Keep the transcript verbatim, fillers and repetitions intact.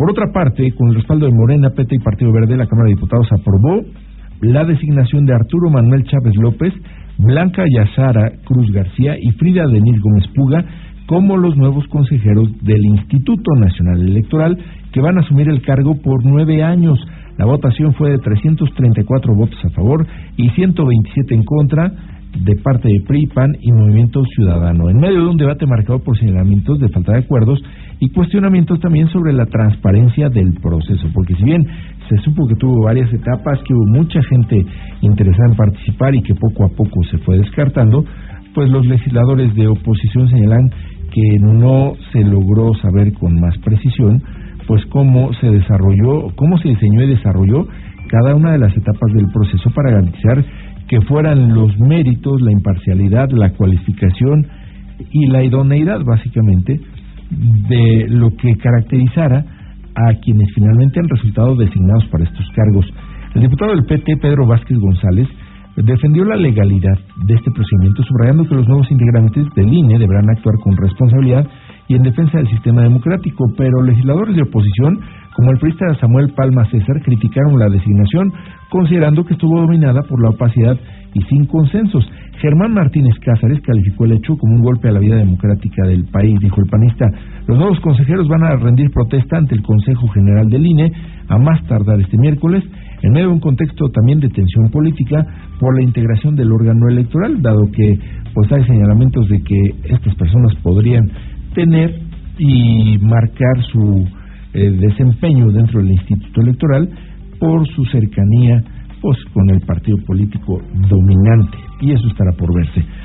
Por otra parte, con el respaldo de Morena, P T y Partido Verde, la Cámara de Diputados aprobó la designación de Arturo Manuel Chávez López, Blanca Yazara Cruz García y Frida Denise Gómez Puga como los nuevos consejeros del Instituto Nacional Electoral, que van a asumir el cargo por nueve años. La votación fue de trescientos treinta y cuatro votos a favor y ciento veintisiete en contra de parte de P R I, P A N y Movimiento Ciudadano, en medio de un debate marcado por señalamientos de falta de acuerdos y cuestionamientos también sobre la transparencia del proceso, porque si bien se supo que tuvo varias etapas, que hubo mucha gente interesada en participar y que poco a poco se fue descartando, pues los legisladores de oposición señalan que no se logró saber con más precisión pues cómo se desarrolló, cómo se diseñó y desarrolló cada una de las etapas del proceso para garantizar que fueran los méritos, la imparcialidad, la cualificación y la idoneidad, básicamente, de lo que caracterizara a quienes finalmente han resultado designados para estos cargos. El diputado del P T, Pedro Vázquez González, defendió la legalidad de este procedimiento, subrayando que los nuevos integrantes del I N E deberán actuar con responsabilidad y en defensa del sistema democrático, pero legisladores de oposición, como el priista Samuel Palma César, criticaron la designación, considerando que estuvo dominada por la opacidad y sin consensos. Germán Martínez Cázares calificó el hecho como un golpe a la vida democrática del país. Dijo el panista: los nuevos consejeros van a rendir protesta ante el Consejo General del I N E a más tardar este miércoles, en medio de un contexto también de tensión política por la integración del órgano electoral, dado que pues hay señalamientos de que estas personas podrían tener y marcar su eh, desempeño dentro del Instituto Electoral por su cercanía pues con el partido político dominante, y eso estará por verse.